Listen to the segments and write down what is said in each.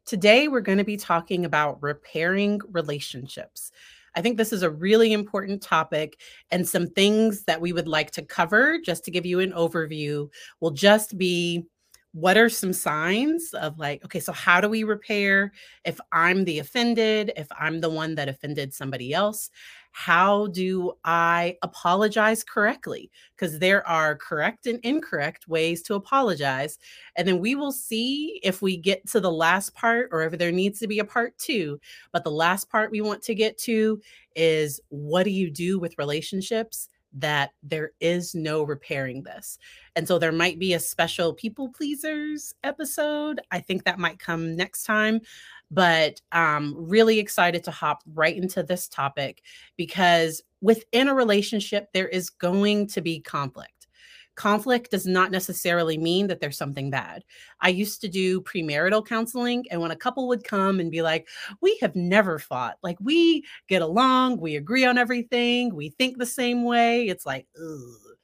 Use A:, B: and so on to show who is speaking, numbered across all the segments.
A: Today, we're going to be talking about repairing relationships. I think this is a really important topic, and some things that we would like to cover, just to give you an overview, will just be what are some signs of like, okay, so how do we repair if I'm the offended, if I'm the one that offended somebody else? How do I apologize correctly? Because there are correct and incorrect ways to apologize. And then we will see if we get to the last part or if there needs to be a part two. But the last part we want to get to is, what do you do with relationships that there is no repairing this? And so there might be a special people pleasers episode. I think that might come next time. But really excited to hop right into this topic, because within a relationship, there is going to be conflict. Conflict does not necessarily mean that there's something bad. I used to do premarital counseling, and when a couple would come and be like, we have never fought, like we get along, we agree on everything, we think the same way. It's like, ugh,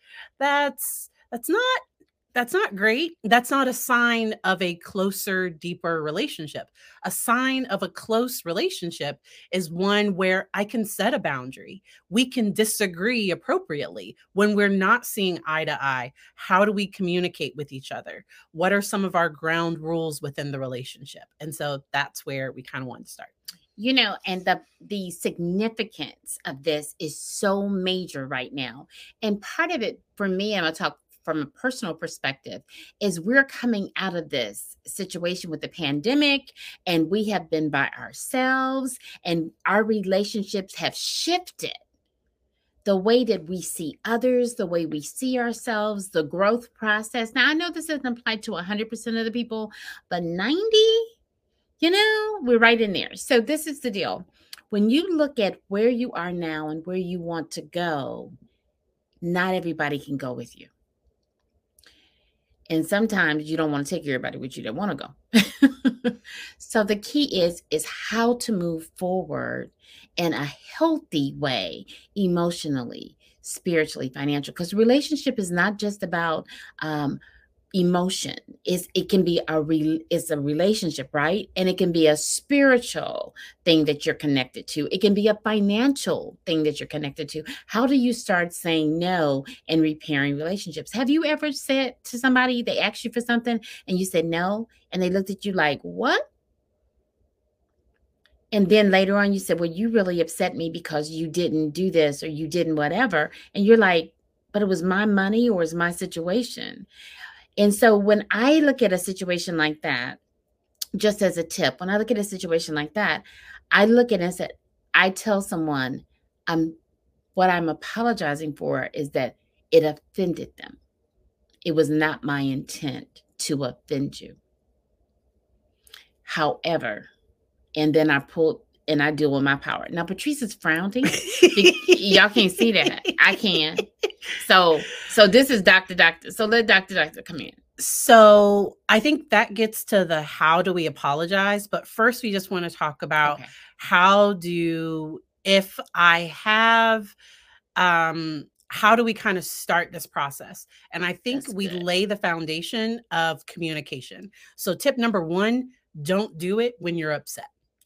A: that's not that's not great. That's not a sign of a closer, deeper relationship. A sign of a close relationship is one where I can set a boundary. We can disagree appropriately when we're not seeing eye to eye. How do we communicate with each other? What are some of our ground rules within the relationship? And so that's where we kind of want to start.
B: And the significance of this is so major right now. And part of it for me, I'm gonna talk from a personal perspective, is we're coming out of this situation with the pandemic, and we have been by ourselves, and our relationships have shifted. The way that we see others, the way we see ourselves, the growth process. Now, I know this doesn't apply to 100% of the people, but 90, we're right in there. So this is the deal. When you look at where you are now and where you want to go, not everybody can go with you. And sometimes you don't want to take everybody with you that want to go. So the key is how to move forward in a healthy way, emotionally, spiritually, financially. Because relationship is not just about emotion. It can be it's a relationship, right? And it can be a spiritual thing that you're connected to. It can be a financial thing that you're connected to. How do you start saying no and repairing relationships? Have you ever said to somebody, they asked you for something and you said no, and they looked at you like, what? And then later on you said, well, you really upset me because you didn't do this or you didn't whatever. And you're like, but it was my money or it's my situation. And so when I look at a situation like that, just as a tip, when I look at a situation like that, I look at it and say, I tell someone, what I'm apologizing for is that it offended them. It was not my intent to offend you. However, and then I pull and I deal with my power. Now, Patrice is frowning. Y'all can't see that. I can. So this is Dr. So let Dr. come in.
A: So I think that gets to the how do we apologize. But first, we just want to talk about how do we kind of start this process? And I think we lay the foundation of communication. So tip number one, don't do it when you're upset.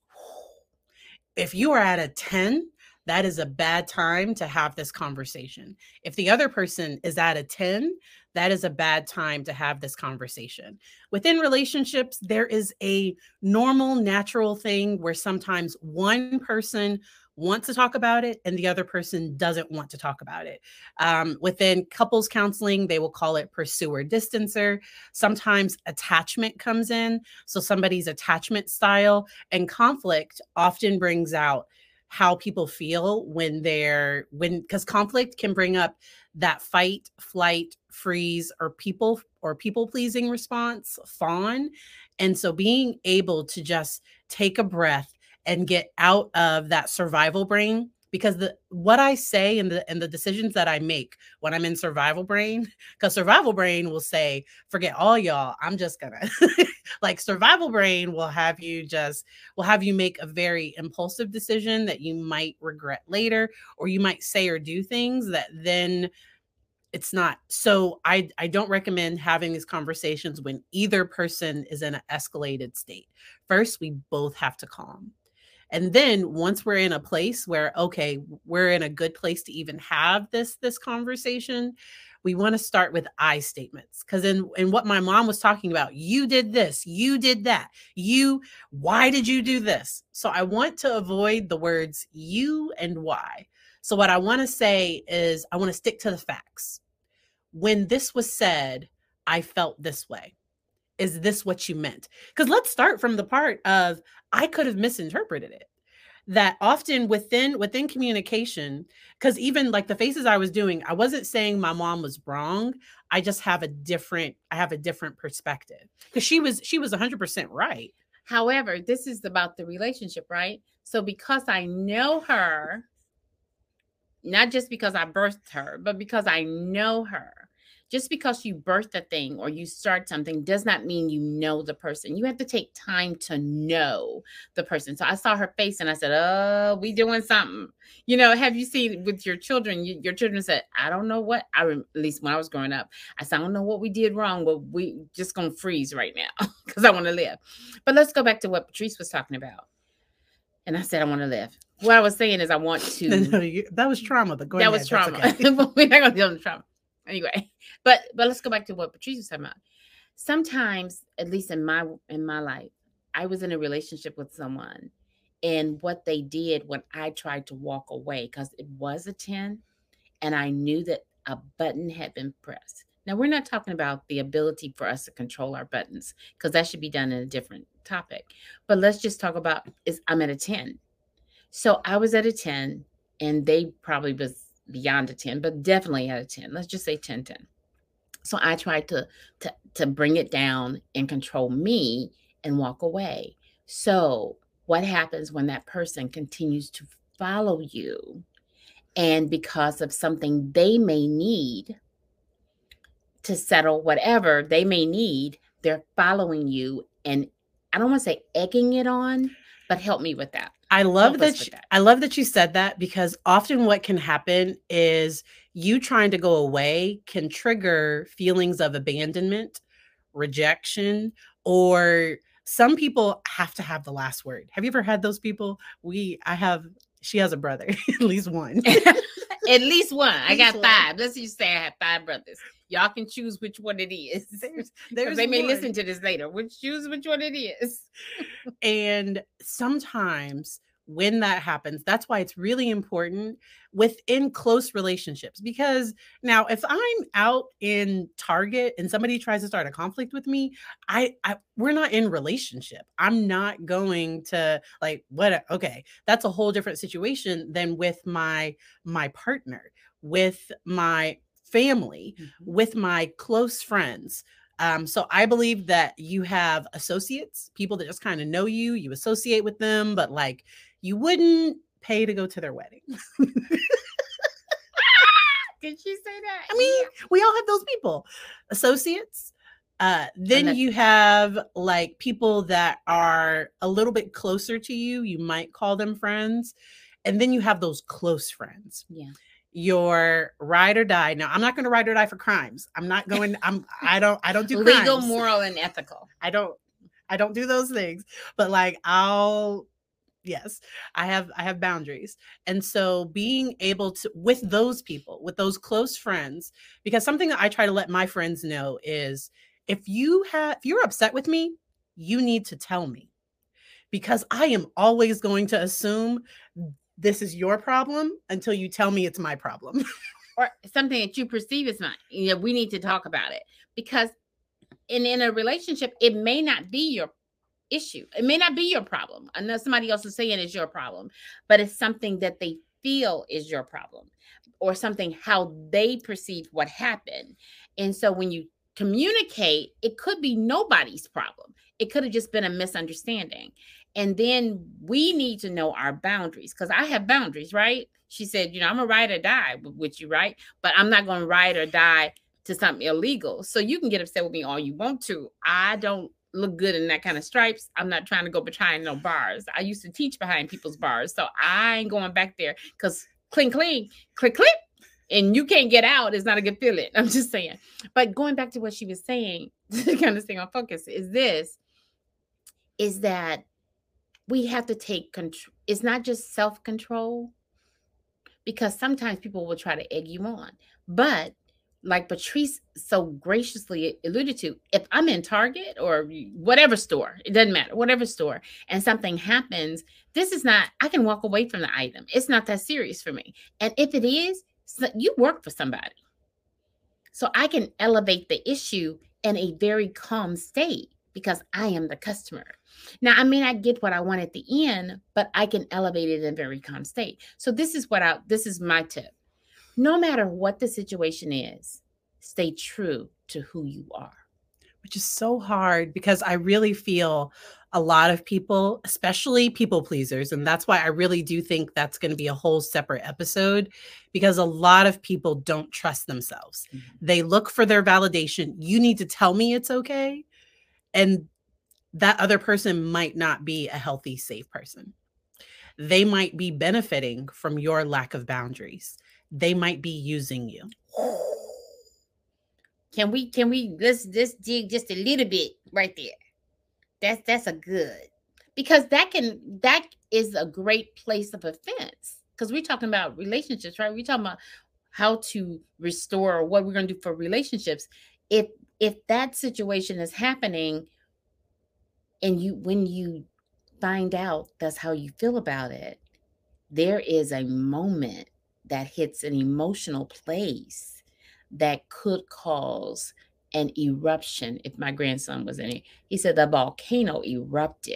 A: If you are at a 10, that is a bad time to have this conversation. If the other person is at a 10, that is a bad time to have this conversation. Within relationships, there is a normal, natural thing where sometimes one person wants to talk about it and the other person doesn't want to talk about it. Within couples counseling, they will call it pursuer distancer. Sometimes attachment comes in. So somebody's attachment style and conflict often brings out how people feel because conflict can bring up that fight, flight, freeze, or people pleasing response, fawn. And so being able to just take a breath and get out of that survival brain, because what I say and the decisions that I make when I'm in survival brain, because survival brain will say, forget all y'all, I'm just gonna like survival brain will have you make a very impulsive decision that you might regret later, or you might say or do things that then It's not. So I don't recommend having these conversations when either person is in an escalated state. First, we both have to calm. And then once we're in a place where, okay, we're in a good place to even have this conversation, we want to start with I statements. Because in what my mom was talking about, you did this, you did that, why did you do this? So I want to avoid the words you and why. So what I want to say is I want to stick to the facts. When this was said, I felt this way. Is this what you meant? Because let's start from the part of I could have misinterpreted it. That often within communication, because even like the faces I was doing, I wasn't saying my mom was wrong. I just have a different perspective. Because she was 100% right.
B: However, this is about the relationship, right? So because I know her, not just because I birthed her, but because I know her. Just because you birth a thing or you start something does not mean you know the person. You have to take time to know the person. So I saw her face and I said, oh, we doing something. You know, have you seen with your children? Your children said, I don't know what, at least when I was growing up, I said, I don't know what we did wrong, but we just going to freeze right now because I want to live. But let's go back to what Patrice was talking about. And I said, I want to live. What I was saying is I want to.
A: That was trauma, but go ahead.
B: That was trauma. Okay. We're not going to deal with trauma. Anyway, but let's go back to what Patrice was talking about. Sometimes, at least in my life, I was in a relationship with someone, and what they did when I tried to walk away, because it was a 10, and I knew that a button had been pressed. Now, we're not talking about the ability for us to control our buttons, because that should be done in a different topic. But let's just talk about I'm at a 10. So I was at a 10, and they probably was beyond a 10, but definitely at a 10. Let's just say 10, 10. So I tried to bring it down and control me and walk away. So what happens when that person continues to follow you, and because of something they may need to settle whatever they may need, they're following you, and I don't want to say egging it on, but help me with that.
A: I love that you said that, because often what can happen is you trying to go away can trigger feelings of abandonment, rejection, or some people have to have the last word. Have you ever had those people? She has a brother, at least one.
B: At least one. I got 5. Let's just say I have 5 brothers. Y'all can choose which one it is. They may listen to this later. Choose which one it is.
A: And sometimes when that happens, that's why it's really important within close relationships. Because now if I'm out in Target and somebody tries to start a conflict with me, we're not in relationship. I'm not going to okay, that's a whole different situation than with my partner, with my family, with my close friends. So I believe that you have associates, people that just kind of know you associate with them, but like you wouldn't pay to go to their wedding.
B: Did she say that?
A: I mean, we all have those people, associates. Then you have like people that are a little bit closer to you. You might call them friends. And then you have those close friends.
B: Yeah.
A: Your ride or die. Now, I'm not going to ride or die for crimes. I don't do
B: legal,
A: crimes.
B: Moral, and ethical.
A: I don't do those things. But like yes, I have boundaries. And so being able to, with those people, with those close friends, because something that I try to let my friends know is if you're upset with me, you need to tell me, because I am always going to assume this is your problem until you tell me it's my problem.
B: Or something that you perceive as mine. We need to talk about it, because in a relationship, it may not be your issue. It may not be your problem. I know somebody else is saying it's your problem, but it's something that they feel is your problem, or something how they perceive what happened. And so when you communicate, it could be nobody's problem. It could have just been a misunderstanding. And then we need to know our boundaries, because I have boundaries, right? She said, I'm a ride or die with you, right? But I'm not going to ride or die to something illegal. So you can get upset with me all you want to. I don't look good in that kind of stripes. I'm not trying to go behind no bars. I used to teach behind people's bars. So I ain't going back there, because clink, clink, click, click. and you can't get out, it's not a good feeling. I'm just saying. But going back to what she was saying, to kind of stay on focus, is that we have to take control. It's not just self-control, because sometimes people will try to egg you on. But like Patrice so graciously alluded to, if I'm in Target or whatever store, it doesn't matter, whatever store, and something happens, this is not, I can walk away from the item. It's not that serious for me. And if it is, you work for somebody. So I can elevate the issue in a very calm state because I am the customer. Now, I may not get what I want at the end, but I can elevate it in a very calm state. So this is my tip. No matter what the situation is, stay true to who you are.
A: Which is so hard, because I really feel a lot of people, especially people pleasers, and that's why I really do think that's going to be a whole separate episode, because a lot of people don't trust themselves. Mm-hmm. They look for their validation. You need to tell me it's okay. And that other person might not be a healthy, safe person. They might be benefiting from your lack of boundaries. They might be using you.
B: Can we let's dig just a little bit right there. That's a good, because that is a great place of offense, because we're talking about relationships, right? We're talking about how to restore, what we're going to do for relationships. If that situation is happening and when you find out that's how you feel about it, there is a moment that hits an emotional place that could cause an eruption. If my grandson was in it, he said the volcano erupted.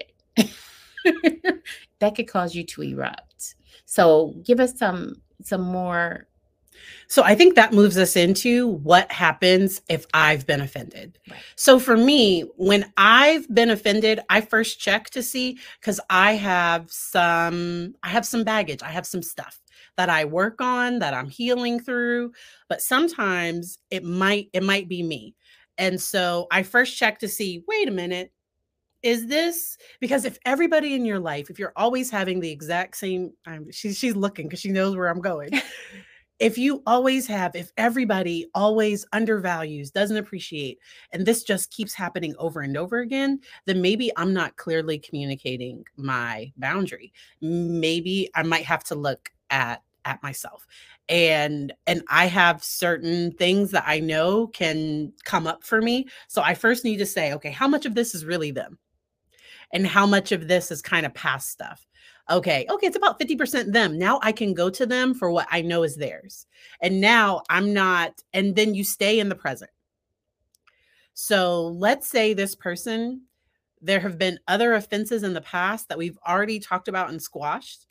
B: That could cause you to erupt. So give us some more.
A: So I think that moves us into what happens if I've been offended. Right. So for me, when I've been offended, I first check to see, because I have some baggage. I have some stuff that I work on, that I'm healing through, but sometimes it might be me. And so I first check to see, wait a minute, is this, because if everybody in your life, if you're always having the exact same, she's looking because she knows where I'm going. If everybody always undervalues, doesn't appreciate, and this just keeps happening over and over again, then maybe I'm not clearly communicating my boundary. Maybe I might have to look at myself. And I have certain things that I know can come up for me. So I first need to say, okay, how much of this is really them? And how much of this is kind of past stuff? Okay, it's about 50% them. Now I can go to them for what I know is theirs. And now I'm not, and then you stay in the present. So let's say this person, there have been other offenses in the past that we've already talked about and squashed.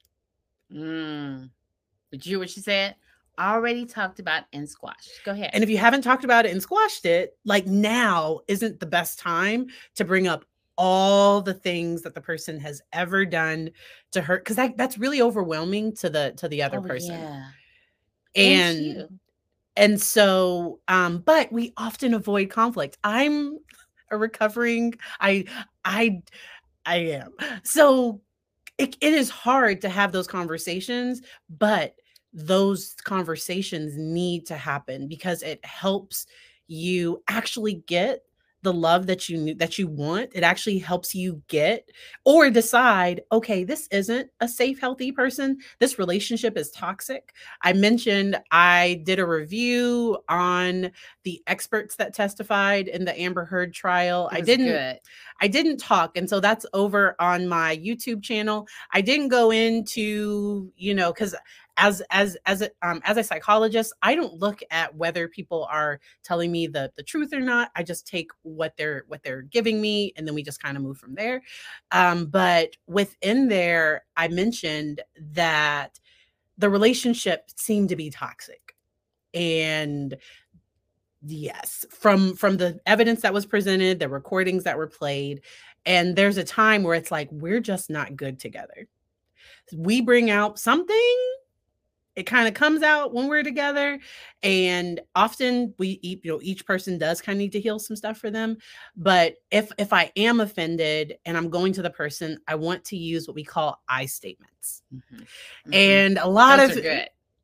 B: But you hear what she said? Already talked about and squashed. Go ahead.
A: And if you haven't talked about it and squashed it, like, now isn't the best time to bring up all the things that the person has ever done to hurt, because that's really overwhelming to the other person.
B: Yeah.
A: And so but we often avoid conflict. I'm a recovering, I am. So it is hard to have those conversations, but those conversations need to happen, because it helps you actually get the love that you want. It actually helps you get or decide, okay, this isn't a safe, healthy person. This relationship is toxic. I mentioned I did a review on the experts that testified in the Amber Heard trial. I didn't talk. And so that's over on my YouTube channel. I didn't go into, because as a psychologist, I don't look at whether people are telling me the truth or not. I just take what they're giving me, and then we just kind of move from there. But within there, I mentioned that the relationship seemed to be toxic. And yes, from the evidence that was presented, the recordings that were played, and there's a time where it's like, we're just not good together. We bring out something, it kind of comes out when we're together, and often each person does kind of need to heal some stuff for them. But if I am offended and I'm going to the person, I want to use what we call I statements. Mm-hmm. Mm-hmm. And a lot of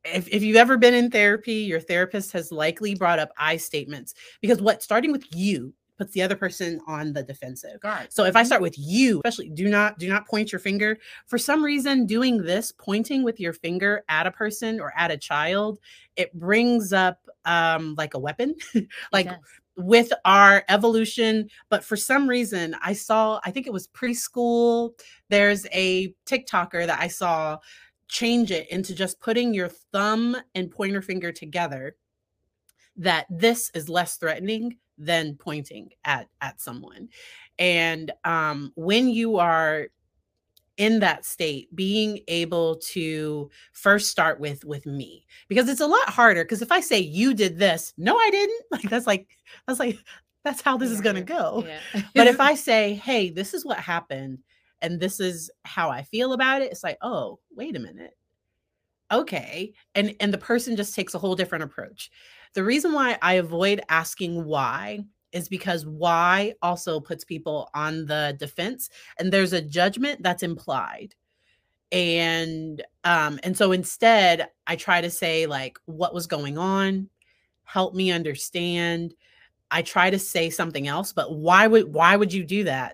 A: if you've ever been in therapy, your therapist has likely brought up I statements, because starting with you puts the other person on the defensive.
B: Guard.
A: So if I start with you, especially do not point your finger. For some reason, doing this, pointing with your finger at a person or at a child, it brings up like a weapon, like with our evolution. But for some reason, I think it was preschool. There's a TikToker that I saw change it into just putting your thumb and pointer finger together, that this is less threatening than pointing at someone. And when you are in that state, being able to first start with me, because it's a lot harder. Because if I say you did this, no, I didn't. That's how this is going to go. Yeah. But if I say, hey, this is what happened, and this is how I feel about it, it's like, oh, wait a minute. Okay. And the person just takes a whole different approach. The reason why I avoid asking why is because why also puts people on the defense, and there's a judgment that's implied. And so instead I try to say, like, what was going on? Help me understand. I try to say something else, but why would you do that?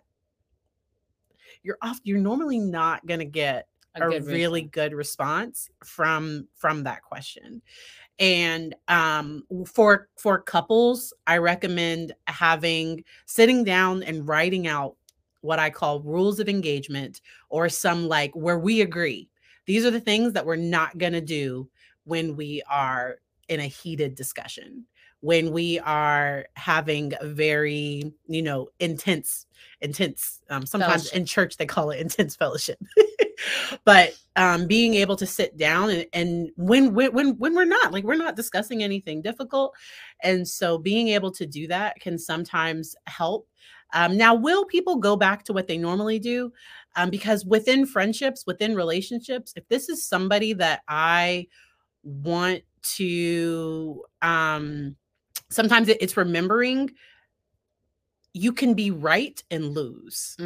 A: You're normally not going to get a really good response from that question. And for couples, I recommend sitting down and writing out what I call rules of engagement, or some, like, where we agree. These are the things that we're not going to do when we are in a heated discussion, when we are having a very, intense, sometimes fellowship. In church, they call it intense fellowship. But being able to sit down and when we're not discussing anything difficult. And so being able to do that can sometimes help. Now, will people go back to what they normally do? Because within friendships, within relationships, if this is somebody that I want to, sometimes it's remembering you can be right and lose.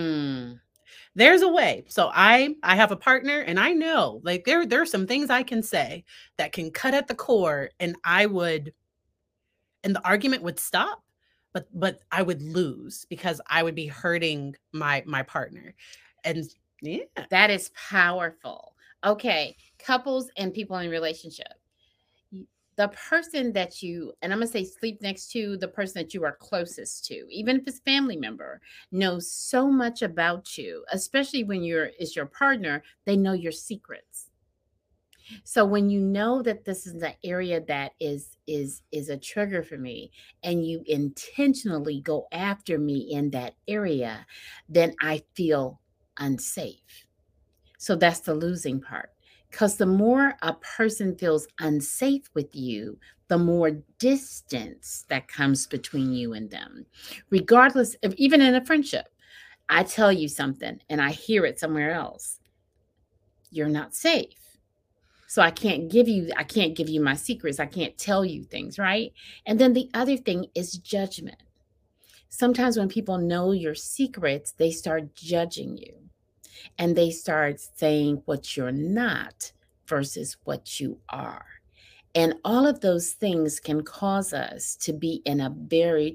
A: There's a way. So I have a partner, and I know, like, there are some things I can say that can cut at the core, and the argument would stop, but I would lose because I would be hurting my partner. And yeah,
B: that is powerful. Okay, couples and people in relationship. The person that you, and I'm going to say sleep next to, the person that you are closest to, even if it's family member, knows so much about you, especially when is your partner, they know your secrets. So when you know that this is an area that is a trigger for me, and you intentionally go after me in that area, then I feel unsafe. So that's the losing part. Because the more a person feels unsafe with you, the more distance that comes between you and them. Regardless of, even in a friendship, I tell you something and I hear it somewhere else, you're not safe. So I can't give you my secrets. I can't tell you things, right? And then the other thing is judgment. Sometimes when people know your secrets, they start judging you. And they start saying what you're not versus what you are. And all of those things can cause us to be in a very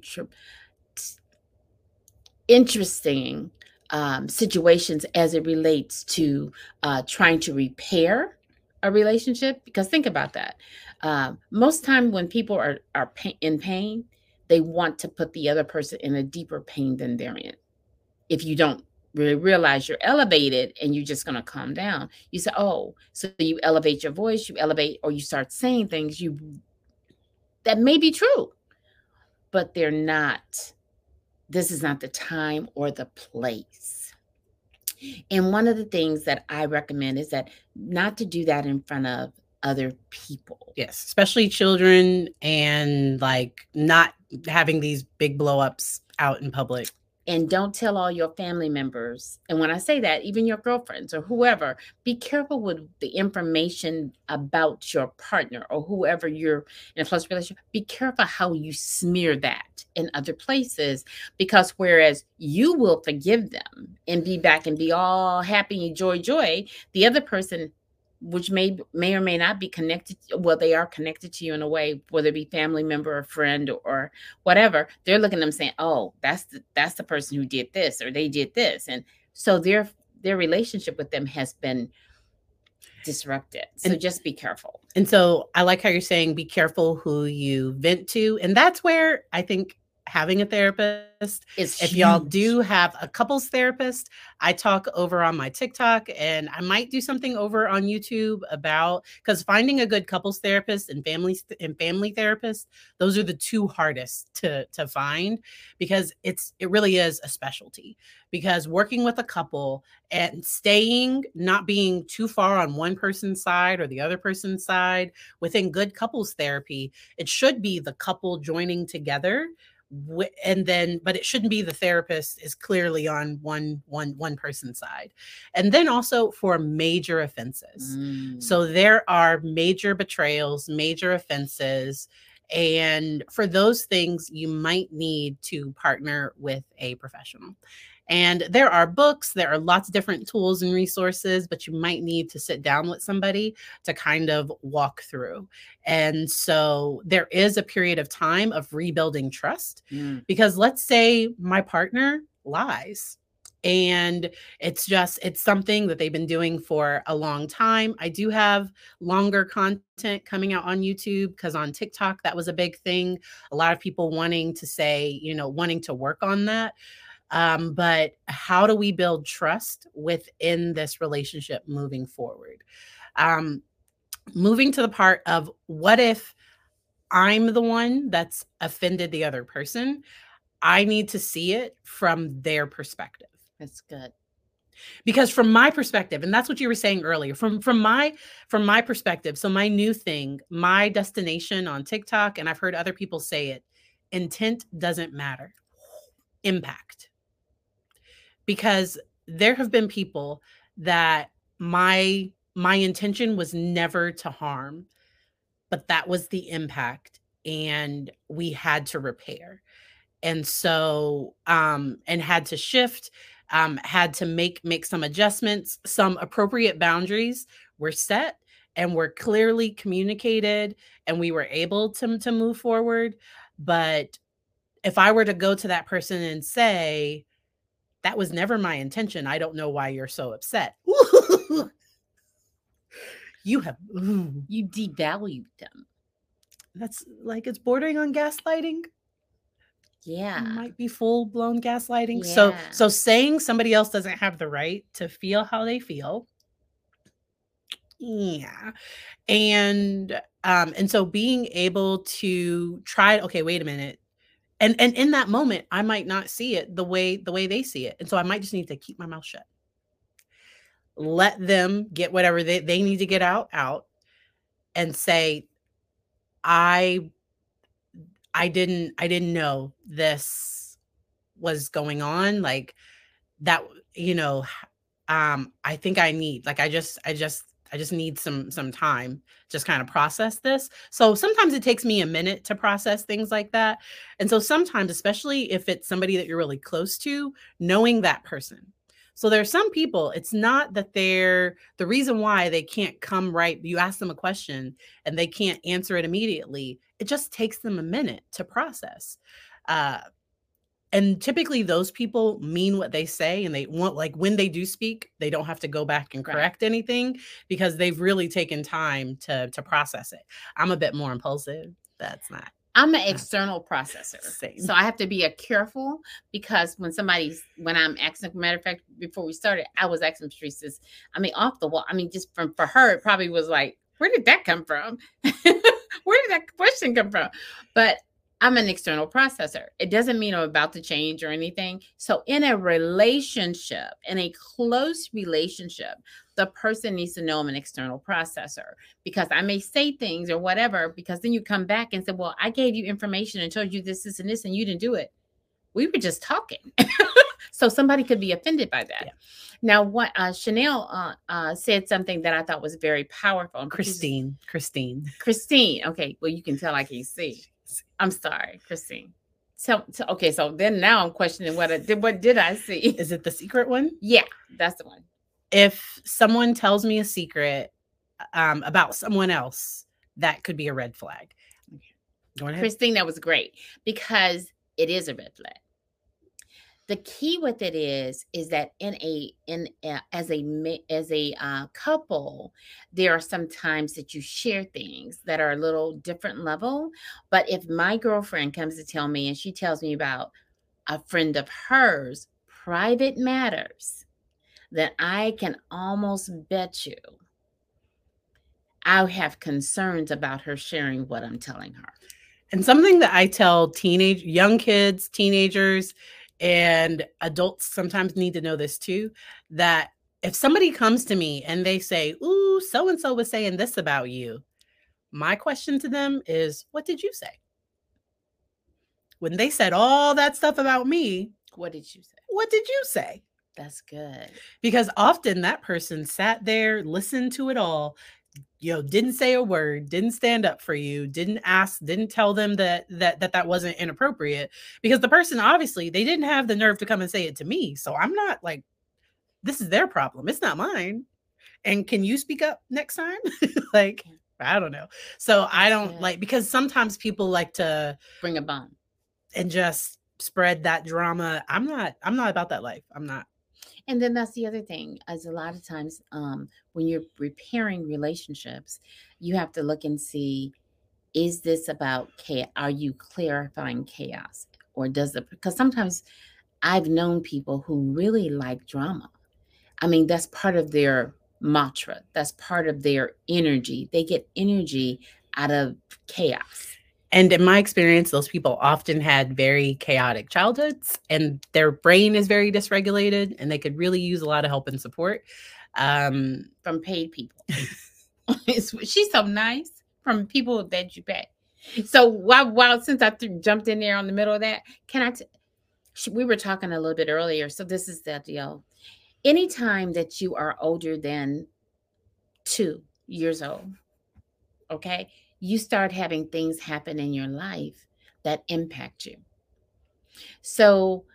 B: interesting situations as it relates to trying to repair a relationship. Because think about that. Most time when people are in pain, they want to put the other person in a deeper pain than they're in. If you don't really realize you're elevated and you're just going to calm down, you say, oh, so you elevate your voice, you elevate, or you start saying things that may be true, but they're not. This is not the time or the place. And one of the things that I recommend is that not to do that in front of other people.
A: Yes, especially children, and like not having these big blow-ups out in public.
B: And don't tell all your family members. And when I say that, even your girlfriends or whoever, be careful with the information about your partner or whoever you're in a close relationship. Be careful how you smear that in other places, because whereas you will forgive them and be back and be all happy and joy, the other person which may or may not be connected. Well, they are connected to you in a way, whether it be family member or friend or whatever. They're looking at them saying, "Oh, that's the person who did this or they did this," and so their relationship with them has been disrupted. So just be careful.
A: And so I like how you're saying, be careful who you vent to, and that's where I think having a therapist is if huge. Y'all do have a couples therapist, I talk over on my TikTok, and I might do something over on YouTube about, because finding a good couples therapist and family therapist, those are the two hardest to find, because it really is a specialty. Because working with a couple and not being too far on one person's side or the other person's side within good couples therapy, it should be the couple joining together. And then, but it shouldn't be the therapist is clearly on one person's side. And then also for major offenses. So there are major betrayals, major offenses. And for those things, you might need to partner with a professional. And there are books, there are lots of different tools and resources, but you might need to sit down with somebody to kind of walk through. And so there is a period of time of rebuilding trust, because let's say my partner lies and it's something that they've been doing for a long time. I do have longer content coming out on YouTube, because on TikTok, that was a big thing. A lot of people wanting to say, wanting to work on that. But how do we build trust within this relationship moving forward? Moving to the part of, what if I'm the one that's offended the other person? I need to see it from their perspective.
B: That's good.
A: Because from my perspective, and that's what you were saying earlier, from my perspective, so my new thing, my destination on TikTok, and I've heard other people say it, intent doesn't matter. Impact. Because there have been people that my intention was never to harm, but that was the impact, and we had to repair. And so, and had to shift, had to make some adjustments, some appropriate boundaries were set and were clearly communicated, and we were able to move forward. But if I were to go to that person and say, that was never my intention, I don't know why you're so upset. You
B: devalued them.
A: That's like, it's bordering on gaslighting.
B: Yeah.
A: It might be full-blown gaslighting. Yeah. So saying somebody else doesn't have the right to feel how they feel. Yeah. And so being able to try, okay, wait a minute. And in that moment, I might not see it the way they see it. And so I might just need to keep my mouth shut. Let them get whatever they need to get out, and say, I didn't know this was going on. Like that, I think I need, like, I just need some time, just kind of process this. So sometimes it takes me a minute to process things like that. And so sometimes, especially if it's somebody that you're really close to, knowing that person. So there are some people, it's not that the reason why they can't come right. You ask them a question and they can't answer it immediately. It just takes them a minute to process. And typically those people mean what they say, and they want, like, when they do speak, they don't have to go back and correct anything, because they've really taken time to process it. I'm a bit more impulsive. That's not.
B: I'm an external processor.
A: Same.
B: So I have to be careful, because when I'm asking, matter of fact, before we started, I was asking Patrice, off the wall. Just for her, it probably was like, where did that come from? Where did that question come from? But I'm an external processor. It doesn't mean I'm about to change or anything. So in a relationship, in a close relationship, the person needs to know I'm an external processor, because I may say things or whatever, because then you come back and say, well, I gave you information and told you this, and this, and you didn't do it. We were just talking. So somebody could be offended by that. Yeah. Now, what Chanel said something that I thought was very powerful.
A: Christine.
B: Okay. Well, you can tell I can't see. I'm sorry, Christine. So then now I'm questioning what did I see?
A: Is it the secret one?
B: Yeah, that's the one.
A: If someone tells me a secret, about someone else, that could be a red flag. Go ahead.
B: Christine, that was great, because it is a red flag. The key with it is that as a couple, there are some times that you share things that are a little different level. But if my girlfriend comes to tell me, and she tells me about a friend of hers, private matters, then I can almost bet you I'll have concerns about her sharing what I'm telling her.
A: And something that I tell young kids, teenagers, and adults sometimes need to know this too, that if somebody comes to me and they say, ooh, so-and-so was saying this about you, my question to them is, what did you say? When they said all that stuff about me,
B: what did you say?
A: What did you say?
B: That's good.
A: Because often that person sat there, listened to it all, didn't say a word, didn't stand up for you, didn't ask, didn't tell them that wasn't inappropriate, because the person, obviously, they didn't have the nerve to come and say it to me. So I'm not like, this is their problem. It's not mine. And can you speak up next time? Like, I don't know. So I don't like, because sometimes people like to
B: bring a bomb
A: and just spread that drama. I'm not about that life. I'm not.
B: And then that's the other thing, is a lot of times when you're repairing relationships, you have to look and see, is this about chaos? Are you clarifying chaos? Or does it, because sometimes I've known people who really like drama. I mean, that's part of their mantra. That's part of their energy. They get energy out of chaos.
A: And in my experience, those people often had very chaotic childhoods, and their brain is very dysregulated, and they could really use a lot of help and support
B: from paid people. She's so nice, from people that you pay. So while since I jumped in there on the middle of that, we were talking a little bit earlier. So this is the deal. Anytime that you are older than 2 years old, okay, you start having things happen in your life that impact you. So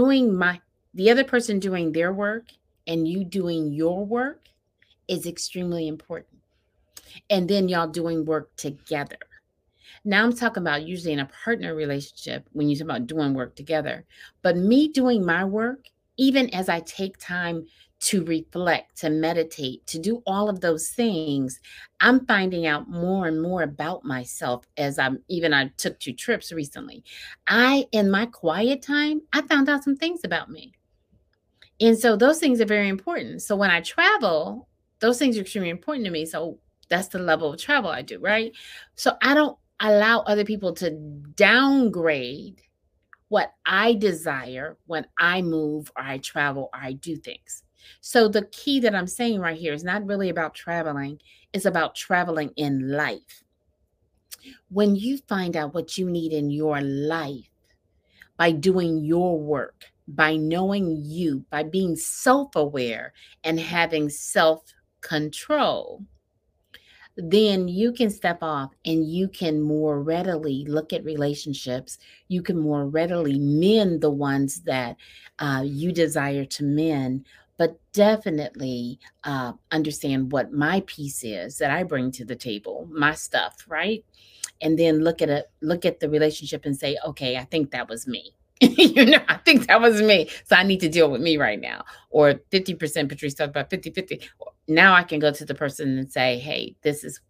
B: the other person doing their work and you doing your work is extremely important. And then y'all doing work together. Now I'm talking about usually in a partner relationship when you talk about doing work together. But me doing my work, even as I take time to reflect, to meditate, to do all of those things, I'm finding out more and more about myself as I took 2 trips recently. In my quiet time, I found out some things about me. And so those things are very important. So when I travel, those things are extremely important to me. So that's the level of travel I do, right? So I don't allow other people to downgrade what I desire when I move or I travel or I do things. So the key that I'm saying right here is not really about traveling. It's about traveling in life. When you find out what you need in your life by doing your work, by knowing you, by being self-aware and having self-control, then you can step off and you can more readily look at relationships. You can more readily mend the ones that you desire to mend, but definitely understand what my piece is that I bring to the table, my stuff, right? And then look at the relationship and say, okay, I think that was me. I think that was me. So I need to deal with me right now. Or 50%, Patrice talked about 50-50. Now I can go to the person and say, hey, this is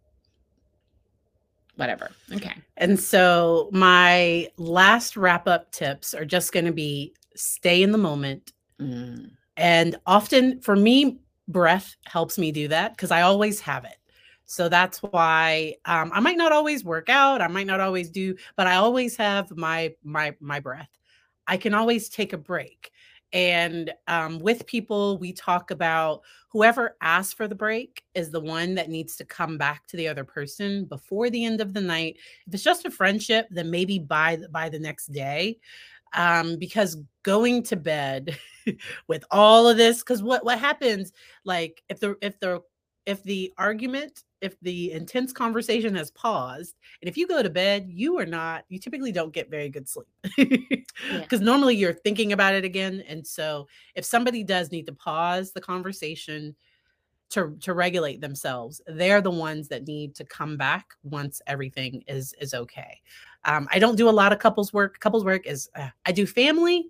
B: whatever. Okay.
A: And so my last wrap-up tips are just going to be stay in the moment. And often for me, breath helps me do that because I always have it. So that's why I might not always work out. I might not always do, but I always have my breath. I can always take a break. And with people, we talk about whoever asks for the break is the one that needs to come back to the other person before the end of the night. If it's just a friendship, then maybe by the next day. Because going to bed with all of this, because what happens, like if the argument, if the intense conversation has paused, and if you go to bed, you typically don't get very good sleep because normally you're thinking about it again. And so if somebody does need to pause the conversation, to regulate themselves, they're the ones that need to come back once everything is okay. I don't do a lot of couples work. Couples work is I do family.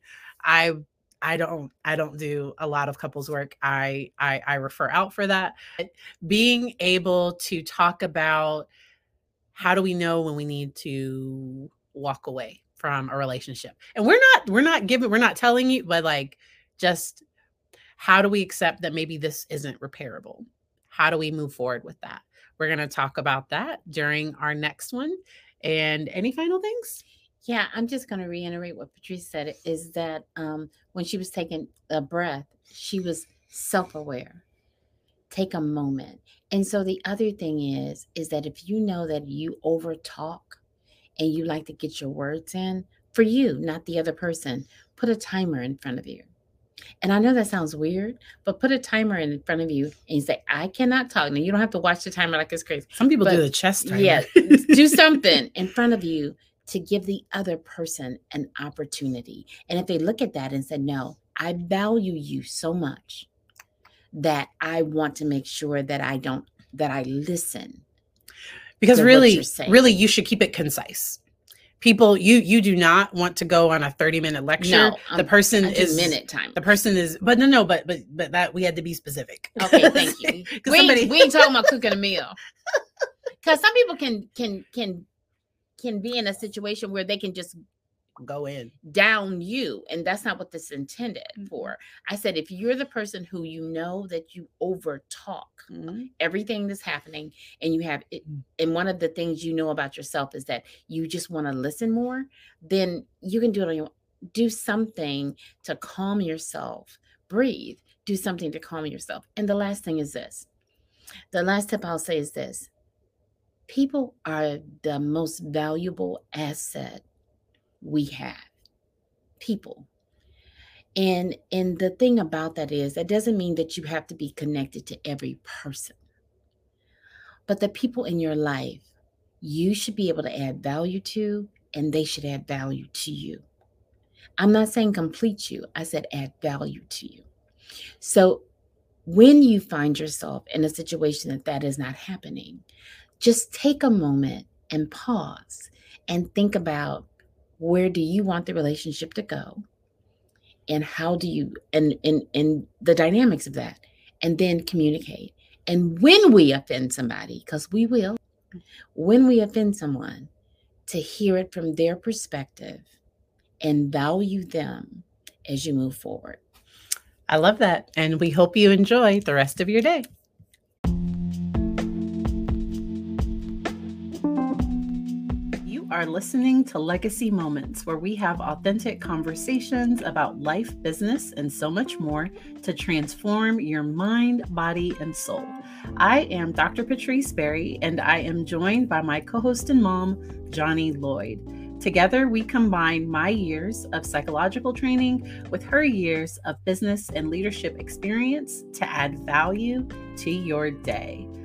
A: I don't do a lot of couples work. I refer out for that. Being able to talk about how do we know when we need to walk away from a relationship, and we're not telling you, but like, just how do we accept that maybe this isn't repairable? How do we move forward with that? We're going to talk about that during our next one. And any final things?
B: Yeah, I'm just going to reiterate what Patrice said, is that when she was taking a breath, she was self-aware. Take a moment. And so the other thing is that if you know that you over talk and you like to get your words in, for you, not the other person, put a timer in front of you. And I know that sounds weird, but put a timer in front of you and you say, I cannot talk. Now, you don't have to watch the timer like it's crazy.
A: Some people do the chest timer.
B: Yeah, do something in front of you to give the other person an opportunity. And if they look at that and say, no, I value you so much that I want to make sure that I listen.
A: Because really, you should keep it concise. People, you do not want to go on a 30-minute lecture.
B: No,
A: the person is
B: minute time.
A: The person is, but that we had to be specific.
B: Okay, thank you. We ain't talking about cooking a meal. Because some people can be in a situation where they can just
A: go in
B: down you, and that's not what this is intended for. I said, if you're the person who you know that you over talk everything that's happening, and you have it, and one of the things you know about yourself is that you just want to listen more, then you can do it on your do something to calm yourself. Breathe. Do something to calm yourself. And the last thing is this. The last tip I'll say is this. People are the most valuable asset we have. People. And the thing about that is, that doesn't mean that you have to be connected to every person. But the people in your life, you should be able to add value to, and they should add value to you. I'm not saying complete you. I said add value to you. So when you find yourself in a situation that is not happening, just take a moment and pause and think about, where do you want the relationship to go? And how do you, and the dynamics of that, and then communicate. And when we offend somebody, because we will, when we offend someone, to hear it from their perspective and value them as you move forward.
A: I love that. And we hope you enjoy the rest of your day. Are listening to Legacy Moments, where we have authentic conversations about life, business, and so much more to transform your mind, body, and soul. I am Dr. Patrice Berry, and I am joined by my co-host and mom, Johnny Lloyd. Together, we combine my years of psychological training with her years of business and leadership experience to add value to your day.